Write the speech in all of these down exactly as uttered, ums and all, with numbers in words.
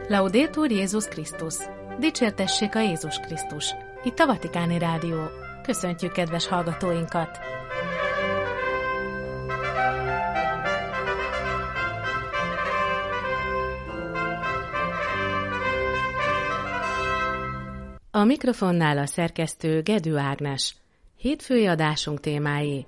Laudetur Jézus Krisztus! Dicsértessék a Jézus Krisztus! Itt a Vatikáni Rádió. Köszöntjük kedves hallgatóinkat! A mikrofonnál a szerkesztő Gedő Ágnes. Hétfői adásunk témái: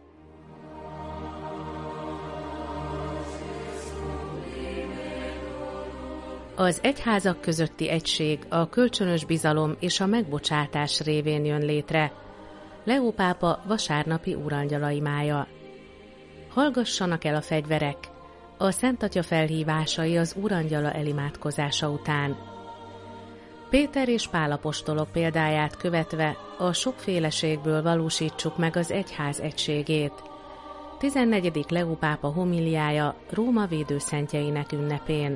az egyházak közötti egység, a kölcsönös bizalom és a megbocsátás révén jön létre. Leó pápa vasárnapi úrangyala imája. Hallgassanak el a fegyverek, a Szent Atya felhívásai az úrangyala elimádkozása után. Péter és Pál apostolok példáját követve a sokféleségből valósítsuk meg az egyház egységét. tizennegyedik Leó pápa homiliája Róma védőszentjeinek ünnepén.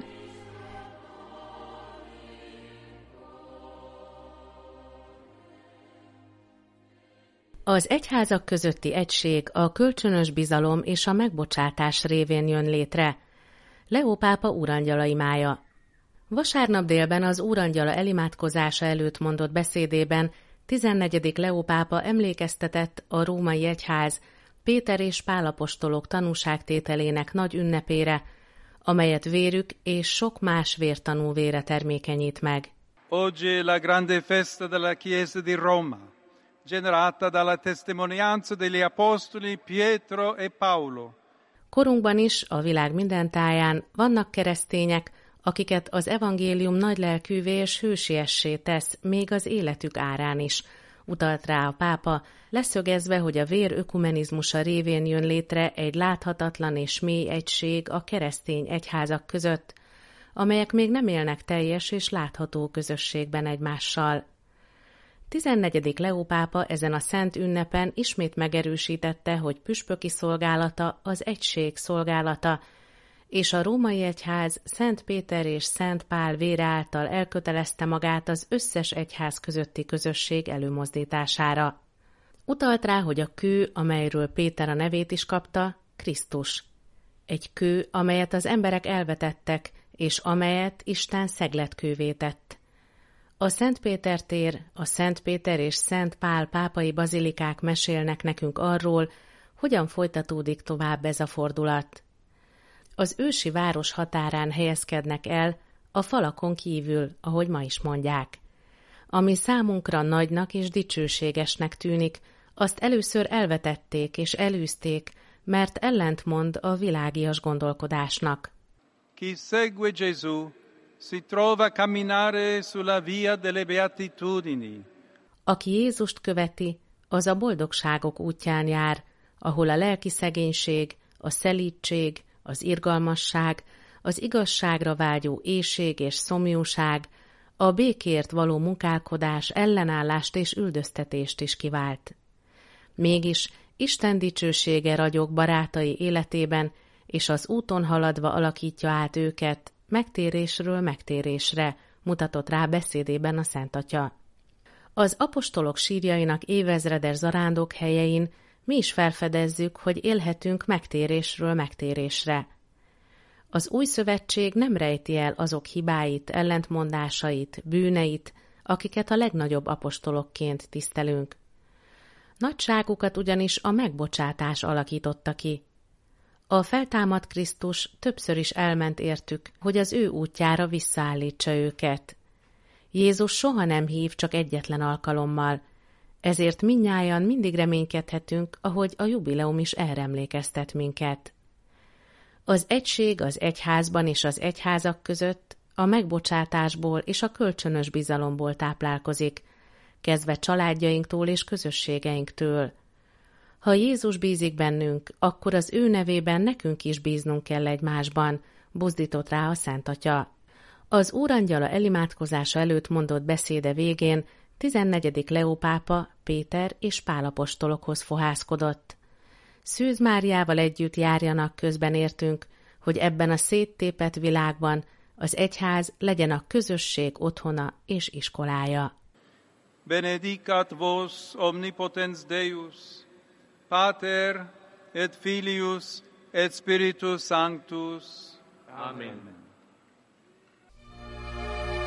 Az egyházak közötti egység, a kölcsönös bizalom és a megbocsátás révén jön létre. Leó pápa úrangyala imája. Vasárnap délben az úrangyala elimádkozása előtt mondott beszédében tizennegyedik Leó pápa emlékeztetett a római egyház Péter és Pál apostolok tanúságtételének nagy ünnepére, amelyet vérük és sok más vértanú vére termékenyít meg. Oggi la grande festa della Chiesa di Roma, generata dalla testimonianza degli apostoli Pietro e Paolo. Korunkban is, a világ minden táján vannak keresztények, akiket az evangélium nagylelkűvé és hősiessé tesz, még az életük árán is, utalt rá a pápa, leszögezve, hogy a vér ökumenizmusa révén jön létre egy láthatatlan és mély egység a keresztény egyházak között, amelyek még nem élnek teljes és látható közösségben egymással. tizennegyedik Leó pápa ezen a szent ünnepen ismét megerősítette, hogy püspöki szolgálata az egység szolgálata, és a római egyház Szent Péter és Szent Pál vére által elkötelezte magát az összes egyház közötti közösség előmozdítására. Utalt rá, hogy a kő, amelyről Péter a nevét is kapta, Krisztus. Egy kő, amelyet az emberek elvetettek, és amelyet Isten szegletkővé tett. A Szent Péter tér, a Szent Péter és Szent Pál pápai bazilikák mesélnek nekünk arról, hogyan folytatódik tovább ez a fordulat. Az ősi város határán helyezkednek el, a falakon kívül, ahogy ma is mondják. Ami számunkra nagynak és dicsőségesnek tűnik, azt először elvetették és elűzték, mert ellentmond a világias gondolkodásnak. Chi segue Gesù si trova a camminare sulla via delle beatitudini. Aki Jézust követi, az a boldogságok útján jár, ahol a lelki szegénység, a szelídség, az irgalmasság, az igazságra vágyó éhség és szomjúság, a békért való munkálkodás ellenállást és üldöztetést is kivált. Mégis Isten dicsősége ragyog barátai életében, és az úton haladva alakítja át őket megtérésről megtérésre, mutatott rá beszédében a Szent Atya. Az apostolok sírjainak évezredes zarándok helyein mi is felfedezzük, hogy élhetünk megtérésről megtérésre. Az új szövetség nem rejti el azok hibáit, ellentmondásait, bűneit, akiket a legnagyobb apostolokként tisztelünk. Nagyságukat ugyanis a megbocsátás alakította ki. A feltámadt Krisztus többször is elment értük, hogy az ő útjára visszaállítsa őket. Jézus soha nem hív csak egyetlen alkalommal, ezért mindnyájan mindig reménykedhetünk, ahogy a jubileum is erre emlékeztet minket. Az egység az egyházban és az egyházak között a megbocsátásból és a kölcsönös bizalomból táplálkozik, kezdve családjainktól és közösségeinktől. Ha Jézus bízik bennünk, akkor az ő nevében nekünk is bíznunk kell egymásban, buzdított rá a Szent Atya. Az úrangyala elimádkozása előtt mondott beszéde végén tizennegyedik Leó pápa Péter és Pál apostolokhoz fohászkodott. Szűz Máriával együtt járjanak közben értünk, hogy ebben a széttépett világban az egyház legyen a közösség otthona és iskolája. Benedicat vos omnipotens Deus, Pater et Filius et Spiritus Sanctus. Amen.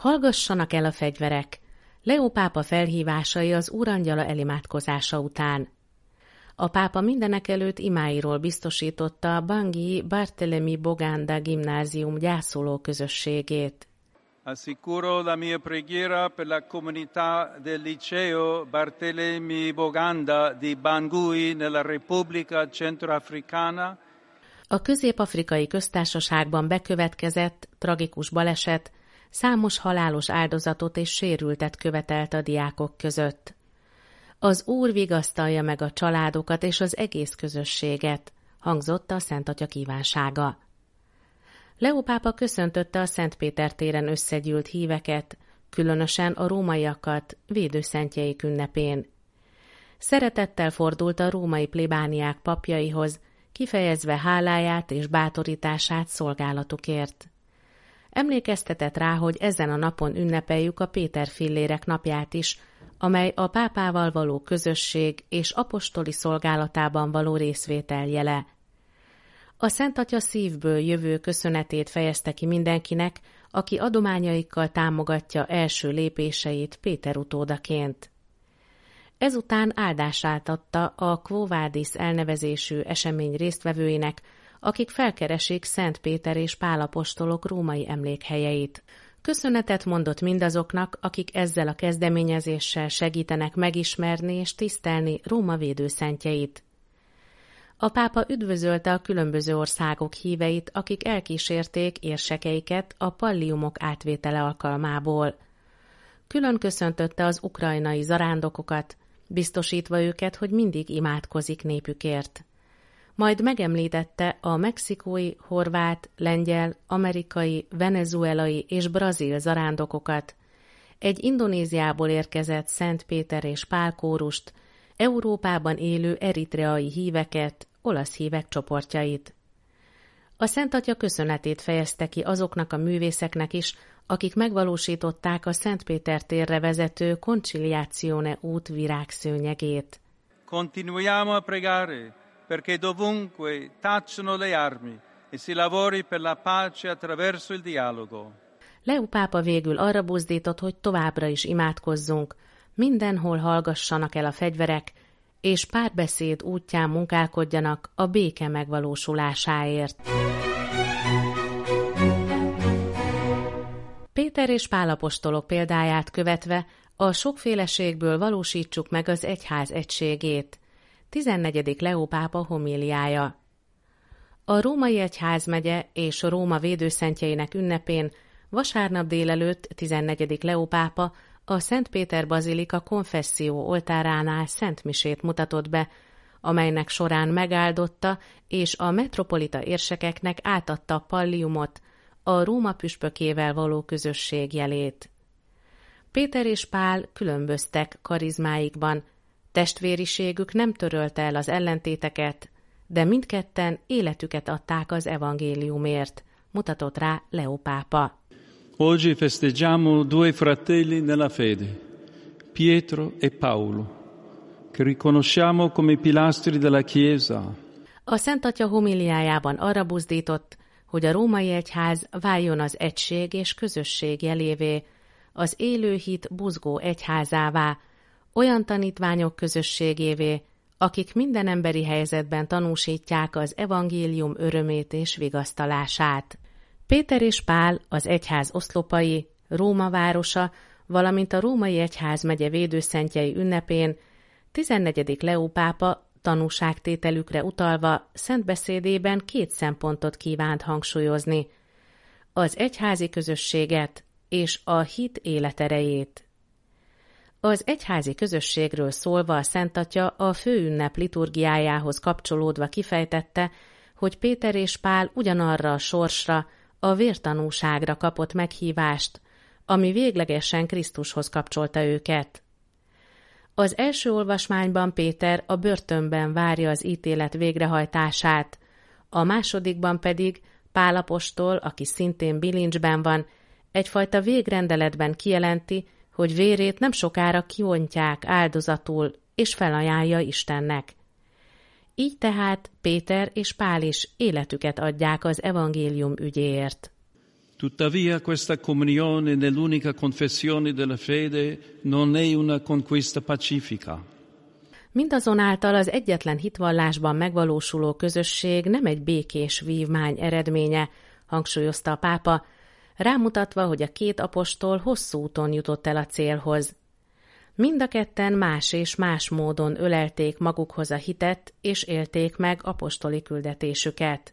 Hallgassanak el a fegyverek! Leó pápa felhívásai az Úrangyala elimádkozása után. A pápa mindenekelőtt imáiról biztosította a Bangui Barthelemy Boganda gimnázium gyászoló közösségét. Assicuro la mia preghiera per la comunità del liceo Barthelemy Boganda di Bangui nella Repubblica Centroafricana. A Közép-afrikai Köztársaságban bekövetkezett tragikus baleset számos halálos áldozatot és sérültet követelt a diákok között. Az Úr vigasztalja meg a családokat és az egész közösséget, hangzott a Szent Atya kívánsága. Leó pápa köszöntötte a Szent Péter téren összegyűlt híveket, különösen a rómaiakat védőszentjeik ünnepén. Szeretettel fordult a római plébániák papjaihoz, kifejezve háláját és bátorítását szolgálatukért. Emlékeztetett rá, hogy ezen a napon ünnepeljük a Péter fillérek napját is, amely a pápával való közösség és apostoli szolgálatában való részvétel jele. A Szent Atya szívből jövő köszönetét fejezte ki mindenkinek, aki adományaikkal támogatja első lépéseit Péter utódaként. Ezután áldását adta a Quo Vadis elnevezésű esemény résztvevőinek, akik felkeresik Szent Péter és Pál apostolok római emlékhelyeit. Köszönetet mondott mindazoknak, akik ezzel a kezdeményezéssel segítenek megismerni és tisztelni Róma védőszentjeit. A pápa üdvözölte a különböző országok híveit, akik elkísérték érsekeiket a palliumok átvétele alkalmából. Külön köszöntötte az ukrajnai zarándokokat, biztosítva őket, hogy mindig imádkozik népükért. Majd megemlítette a mexikói, horvát, lengyel, amerikai, venezuelai és brazil zarándokokat, egy Indonéziából érkezett Szent Péter és Pál kórust, Európában élő eritreai híveket, olasz hívek csoportjait. A Szent Atya köszönetét fejezte ki azoknak a művészeknek is, akik megvalósították a Szent Péter térre vezető Conciliazione út virágszőnyegét. Continuiamo a pregare perché dovunque tacciono le armi e si lavori per la pace attraverso il dialogo. Leó pápa végül arra buzdított, hogy továbbra is imádkozzunk, mindenhol hallgassanak el a fegyverek, és párbeszéd útján munkálkodjanak a béke megvalósulásáért. Péter és Pál apostolok példáját követve a sokféleségből valósítsuk meg az egyház egységét. tizennegyedik Leó pápa homíliája. A római egyházmegye és Róma védőszentjeinek ünnepén vasárnap délelőtt tizennegyedik Leó pápa a Szent Péter bazilika konfesszió oltáránál szentmisét mutatott be, amelynek során megáldotta és a metropolita érsekeknek átadta a palliumot, a Róma püspökével való közösség jelét. Péter és Pál különböztek karizmáikban, testvériségük nem törölte el az ellentéteket, de mindketten életüket adták az evangéliumért, mutatott rá Leó pápa. Oggi festeggiamo due fratelli nella fede, Pietro e Paolo, che riconosciamo come pilastri della Chiesa. A Szent Atya homíliájában arra buzdított, hogy a római egyház váljon az egység és közösség jelévé, az élő hit buzgó egyházává, olyan tanítványok közösségévé, akik minden emberi helyzetben tanúsítják az evangélium örömét és vigasztalását. Péter és Pál, az egyház oszlopai, Róma városa, valamint a római egyházmegye védőszentjei ünnepén tizennegyedik Leó pápa tanúságtételükre utalva szent beszédében két szempontot kívánt hangsúlyozni: az egyházi közösséget és a hit életerejét. Az egyházi közösségről szólva a Szent Atya a főünnep liturgiájához kapcsolódva kifejtette, hogy Péter és Pál ugyanarra a sorsra, a vértanúságra kapott meghívást, ami véglegesen Krisztushoz kapcsolta őket. Az első olvasmányban Péter a börtönben várja az ítélet végrehajtását, a másodikban pedig Pál apostol, aki szintén bilincsben van, egyfajta végrendeletben kijelenti, hogy vérét nem sokára kiontják áldozatul, és felajánlja Istennek. Így tehát Péter és Pál is életüket adják az evangélium ügyéért. Tuttavia questa comunione nell'unica confessione della fede non è una conquista pacifica. Mindazonáltal az egyetlen hitvallásban megvalósuló közösség nem egy békés vívmány eredménye, hangsúlyozta a pápa, rámutatva, hogy a két apostol hosszú úton jutott el a célhoz. Mind a ketten más és más módon ölelték magukhoz a hitet, és élték meg apostoli küldetésüket.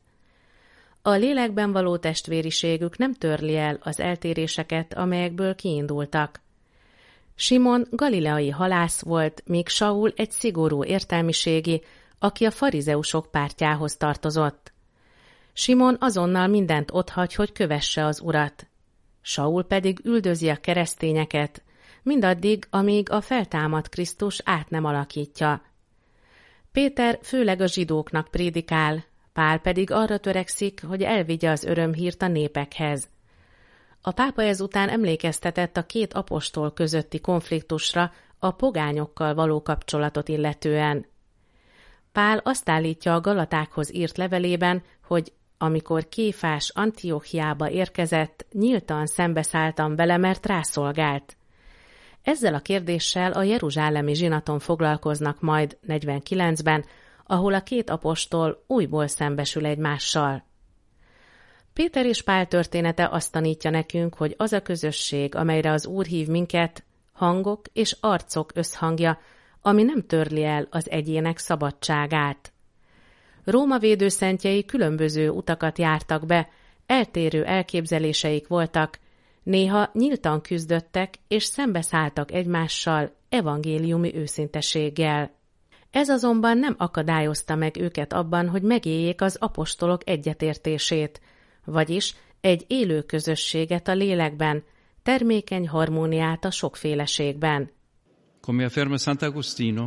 A lélekben való testvériségük nem törli el az eltéréseket, amelyekből kiindultak. Simon galileai halász volt, míg Saul egy szigorú értelmiségi, aki a farizeusok pártjához tartozott. Simon azonnal mindent otthagy, hogy kövesse az urat. Saul pedig üldözi a keresztényeket, mindaddig, amíg a feltámadt Krisztus át nem alakítja. Péter főleg a zsidóknak prédikál, Pál pedig arra törekszik, hogy elvigye az örömhírt a népekhez. A pápa ezután emlékeztetett a két apostol közötti konfliktusra a pogányokkal való kapcsolatot illetően. Pál azt állítja a Galatákhoz írt levelében, hogy amikor Kéfás Antiochiába érkezett, nyíltan szembeszálltam vele, mert rászolgált. Ezzel a kérdéssel a jeruzsálemi zsinaton foglalkoznak majd negyvenkilencben, ahol a két apostol újból szembesül egymással. Péter és Pál története azt tanítja nekünk, hogy az a közösség, amelyre az Úr hív minket, hangok és arcok összhangja, ami nem törli el az egyének szabadságát. Róma védőszentjei különböző utakat jártak be, eltérő elképzeléseik voltak, néha nyíltan küzdöttek és szembeszálltak egymással evangéliumi őszinteséggel. Ez azonban nem akadályozta meg őket abban, hogy megéljék az apostolok egyetértését, vagyis egy élő közösséget a lélekben, termékeny harmóniát a sokféleségben. Come afferma Sant'Agostino,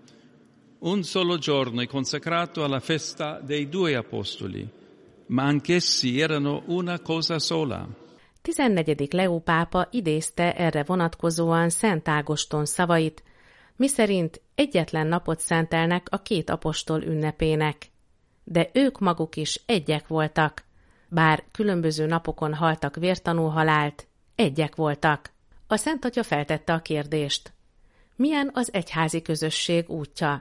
un solo giorno è consacrato alla festa dei due apostoli, ma anch'essi erano una cosa sola. tizennegyedik Leó pápa idézte erre vonatkozóan Szent Ágoston szavait, miszerint egyetlen napot szentelnek a két apostol ünnepének. De ők maguk is egyek voltak, bár különböző napokon haltak vértanú halált, egyek voltak. A Szent Atya feltette a kérdést. Milyen az egyházi közösség útja?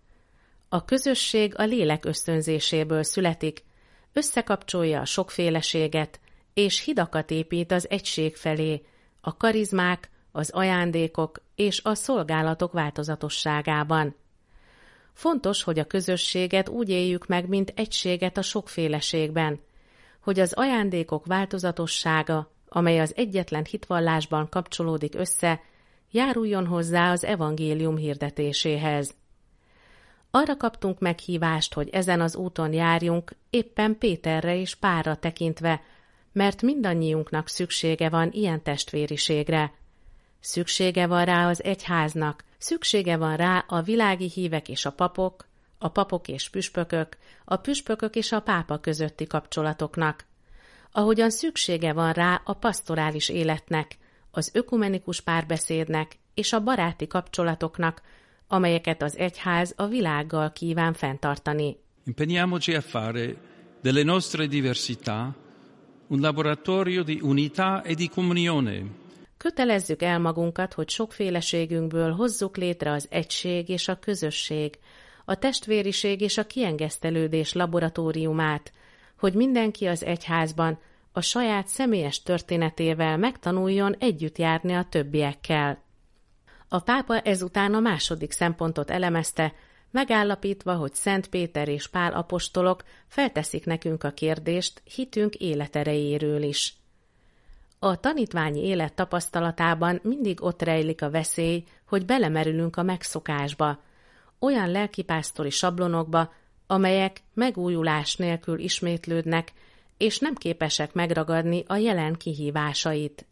A közösség a lélek ösztönzéséből születik, összekapcsolja a sokféleséget, és hidakat épít az egység felé, a karizmák, az ajándékok és a szolgálatok változatosságában. Fontos, hogy a közösséget úgy éljük meg, mint egységet a sokféleségben, hogy az ajándékok változatossága, amely az egyetlen hitvallásban kapcsolódik össze, járuljon hozzá az evangélium hirdetéséhez. Arra kaptunk meghívást, hogy ezen az úton járjunk, éppen Péterre és Pálra tekintve, mert mindannyiunknak szüksége van ilyen testvériségre. Szüksége van rá az egyháznak, szüksége van rá a világi hívek és a papok, a papok és püspökök, a püspökök és a pápa közötti kapcsolatoknak. Ahogyan szüksége van rá a pastorális életnek, az ökumenikus párbeszédnek és a baráti kapcsolatoknak, amelyeket az egyház a világgal kíván fenntartani. Impegniamoci a fare delle nostre diversità un laboratorio di unità e di comunione. Kötelezzük el magunkat, hogy sokféleségünkből hozzuk létre az egység és a közösség, a testvériség és a kiengesztelődés laboratóriumát, hogy mindenki az egyházban a saját személyes történetével megtanuljon együtt járni a többiekkel. A pápa ezután a második szempontot elemezte, megállapítva, hogy Szent Péter és Pál apostolok felteszik nekünk a kérdést hitünk életerejéről is. A tanítványi élet tapasztalatában mindig ott rejlik a veszély, hogy belemerülünk a megszokásba, olyan lelkipásztori sablonokba, amelyek megújulás nélkül ismétlődnek, és nem képesek megragadni a jelen kihívásait.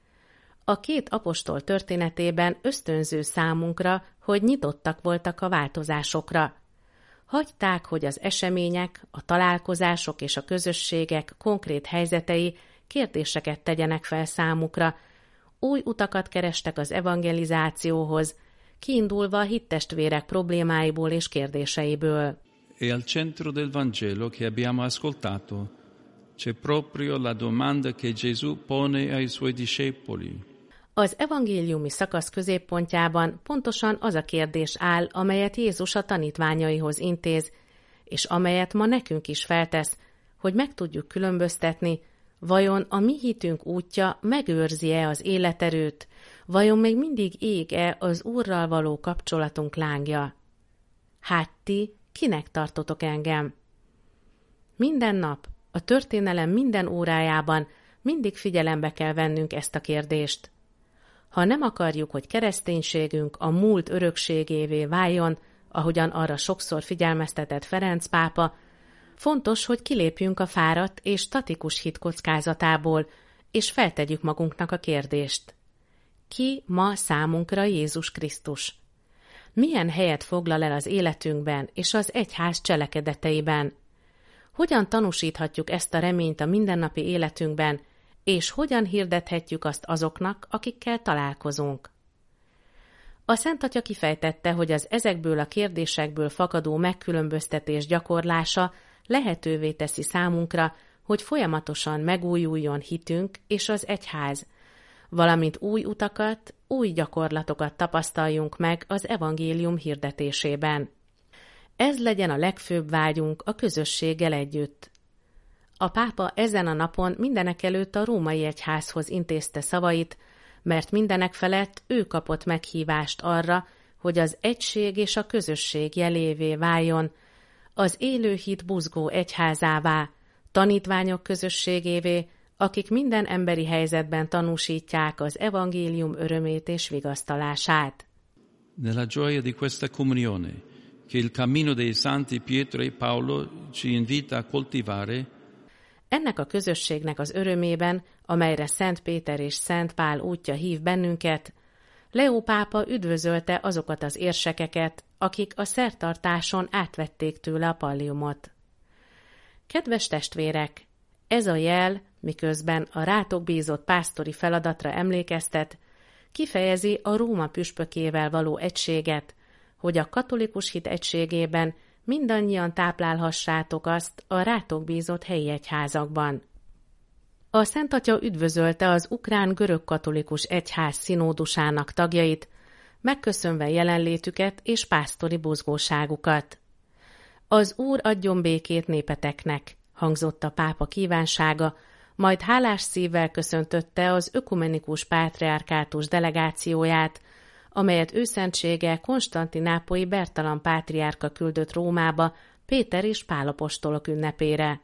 A két apostol történetében ösztönző számunkra, hogy nyitottak voltak a változásokra. Hagyták, hogy az események, a találkozások és a közösségek konkrét helyzetei kérdéseket tegyenek fel számukra, új utakat kerestek az evangelizációhoz, kiindulva a hittestvérek problémáiból és kérdéseiből. E al centro del Vangelo che abbiamo ascoltato c'è proprio la domanda che Gesù pone ai suoi discepoli. Az evangéliumi szakasz középpontjában pontosan az a kérdés áll, amelyet Jézus a tanítványaihoz intéz, és amelyet ma nekünk is feltesz, hogy meg tudjuk különböztetni, vajon a mi hitünk útja megőrzi-e az életerőt, vajon még mindig ég-e az Úrral való kapcsolatunk lángja? Hát ti, kinek tartotok engem? Minden nap, a történelem minden órájában mindig figyelembe kell vennünk ezt a kérdést. Ha nem akarjuk, hogy kereszténységünk a múlt örökségévé váljon, ahogyan arra sokszor figyelmeztetett Ferenc pápa, fontos, hogy kilépjünk a fáradt és statikus hit kockázatából, és feltegyük magunknak a kérdést. Ki ma számunkra Jézus Krisztus? Milyen helyet foglal el az életünkben és az egyház cselekedeteiben? Hogyan tanúsíthatjuk ezt a reményt a mindennapi életünkben, és hogyan hirdethetjük azt azoknak, akikkel találkozunk? A Szent Atya kifejtette, hogy az ezekből a kérdésekből fakadó megkülönböztetés gyakorlása lehetővé teszi számunkra, hogy folyamatosan megújuljon hitünk és az egyház, valamint új utakat, új gyakorlatokat tapasztaljunk meg az evangélium hirdetésében. Ez legyen a legfőbb vágyunk a közösséggel együtt. A pápa ezen a napon mindenekelőtt a római egyházhoz intézte szavait, mert mindenek felett ő kapott meghívást arra, hogy az egység és a közösség jelévé váljon, az élő hit buzgó egyházává, tanítványok közösségévé, akik minden emberi helyzetben tanúsítják az evangélium örömét és vigasztalását. Nella gioia di questa comunione, che il cammino dei santi Pietro e Paolo ci invita a coltivare, ennek a közösségnek az örömében, amelyre Szent Péter és Szent Pál útja hív bennünket, Leó pápa üdvözölte azokat az érsekeket, akik a szertartáson átvették tőle a palliumot. Kedves testvérek, ez a jel, miközben a rátok bízott pásztori feladatra emlékeztet, kifejezi a Róma püspökével való egységet, hogy a katolikus hit egységében mindannyian táplálhassátok azt a rátok bízott helyi egyházakban. A Szent Atya üdvözölte az ukrán görög-katolikus egyház szinódusának tagjait, megköszönve jelenlétüket és pásztori buzgóságukat. Az Úr adjon békét népeteknek, hangzott a pápa kívánsága, majd hálás szívvel köszöntötte az ökumenikus pátriárkátus delegációját, amelyet őszentsége Konstantinápolyi Bertalan pátriárka küldött Rómába Péter és Pál apostolok ünnepére.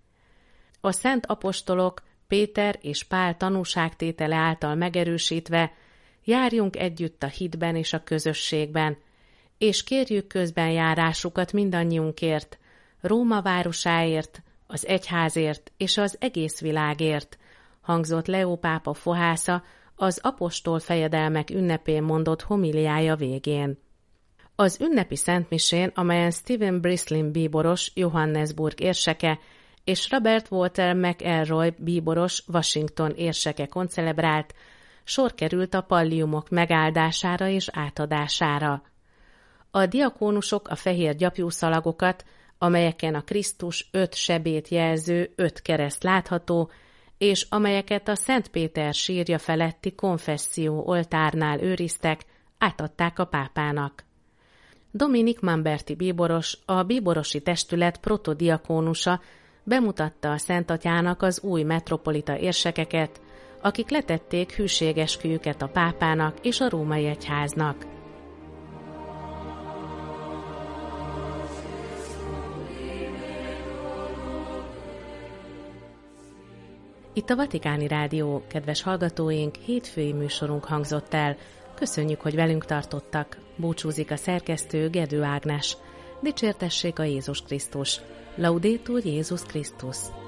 A szent apostolok Péter és Pál tanúságtétele által megerősítve járjunk együtt a hitben és a közösségben, és kérjük közbenjárásukat mindannyiunkért, Róma városáért, az egyházért és az egész világért, hangzott Leó pápa fohásza az apostol fejedelmek ünnepén mondott homiliája végén. Az ünnepi szentmisén, amelyen Stephen Brislin bíboros, Johannesburg érseke, és Robert Walter McElroy bíboros, Washington érseke koncelebrált, sor került a palliumok megáldására és átadására. A diakónusok a fehér gyapjúszalagokat, amelyeken a Krisztus öt sebét jelző öt kereszt látható, és amelyeket a Szent Péter sírja feletti konfesszió oltárnál őriztek, átadták a pápának. Dominik Mamberti bíboros, a bíborosi testület protodiakónusa bemutatta a Szent Atyának az új metropolita érsekeket, akik letették hűségesküjüket a pápának és a római egyháznak. Itt a Vatikáni Rádió, kedves hallgatóink, hétfői műsorunk hangzott el. Köszönjük, hogy velünk tartottak. Búcsúzik a szerkesztő Gedő Ágnes. Dicsértessék a Jézus Krisztus. Laudetur Jézus Krisztus.